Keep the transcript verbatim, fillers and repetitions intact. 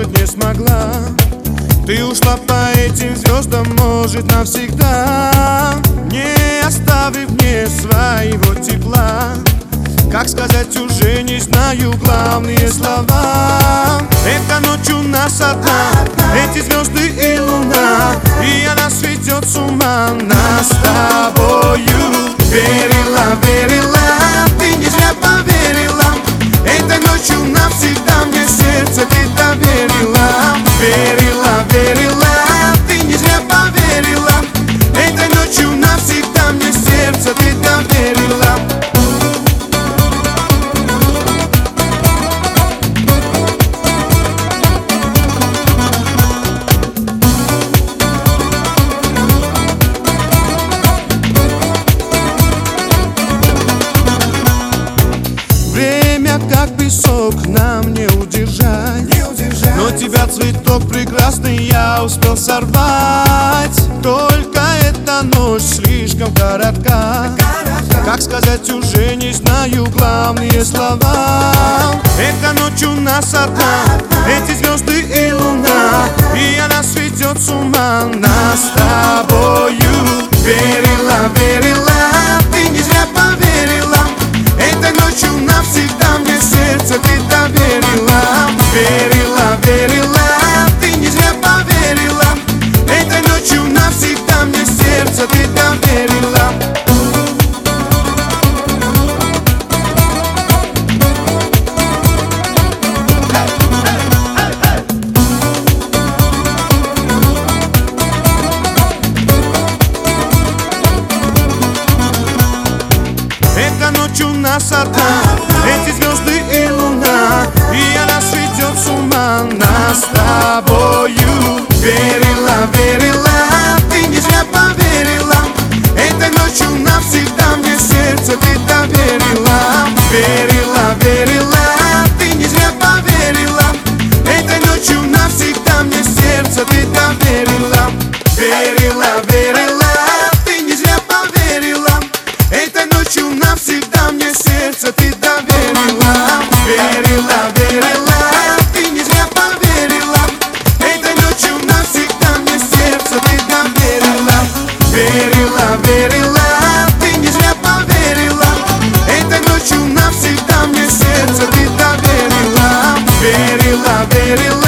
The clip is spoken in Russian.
забыть не смогла. Ты ушла по этим звездам, может, навсегда, не оставив мне своего тепла. Как сказать, уже не знаю главные слова. Эта ночь у нас одна, эти звезды и луна, и она сведет с ума нас с тобою. Верила, верила, ты не зря поверила. Этой ночью навсегда мне сердце ты доверила. Верила, верила, ты не зря поверила. Этой ночью навсегда мне сердце ты доверила. Время как песок нам не удержать, не удержать. Но тебя цветок прекрасный я успел сорвать. Только эта ночь слишком коротка, коротка. Как сказать, уже не знаю главные слова. Эта ночь у нас одна, эти звезды и луна, и она сведет с ума нас с тобою. Верила, верила, ты не зря поверила. Этой ночью навсегда мне сердце ты доверила. Верила, верила, ты не зря поверила. Этой ночью навсегда мне сердце ты доверила. Эта ночь у нас одна, эти звезды и луна, и она сведет с ума нас с тобою. Верила, верила, ты не зря поверила. Этой ночью навсегда мне сердце ты доверила. Верила, верила, ты не зря поверила. Этой ночью навсегда мне сердце ты доверила. Верила, верила, ты не зря поверила. Этой ночью навсегда мне сердце ты доверила. Верила, верила, ты не зря поверила. Этой ночью навсегда мне сердце ты доверила. Верила, верила, ты не зря поверила. Этой ночью навсегда мне сердце ты доверила. Верила, верила.